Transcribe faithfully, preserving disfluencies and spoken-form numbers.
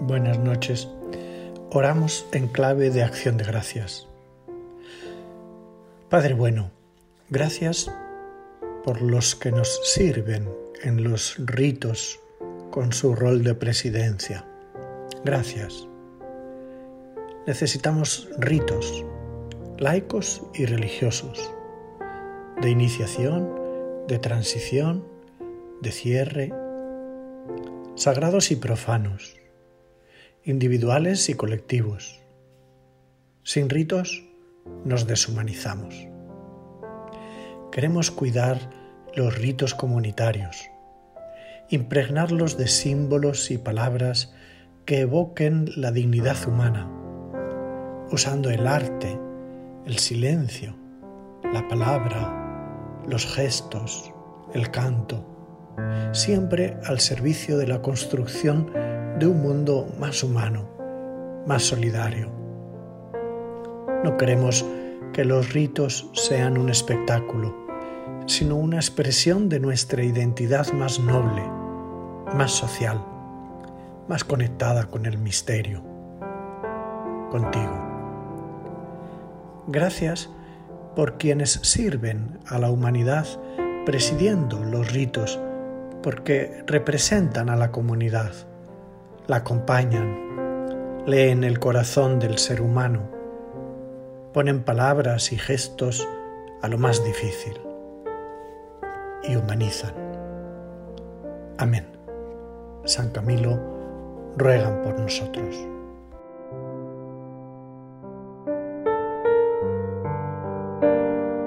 Buenas noches. Oramos en clave de acción de gracias. Padre bueno, gracias por los que nos sirven en los ritos con su rol de presidencia. Gracias. Necesitamos ritos, laicos y religiosos, de iniciación, de transición, de cierre, sagrados y profanos, individuales y colectivos. Sin ritos nos deshumanizamos. Queremos cuidar los ritos comunitarios, impregnarlos de símbolos y palabras que evoquen la dignidad humana, usando el arte, el silencio, la palabra, los gestos, el canto, siempre al servicio de la construcción de un mundo más humano, más solidario. No queremos que los ritos sean un espectáculo, sino una expresión de nuestra identidad más noble, más social, más conectada con el misterio, contigo. Gracias por quienes sirven a la humanidad presidiendo los ritos, porque representan a la comunidad, la acompañan, leen el corazón del ser humano, ponen palabras y gestos a lo más difícil y humanizan. Amén. San Camilo, ruegan por nosotros.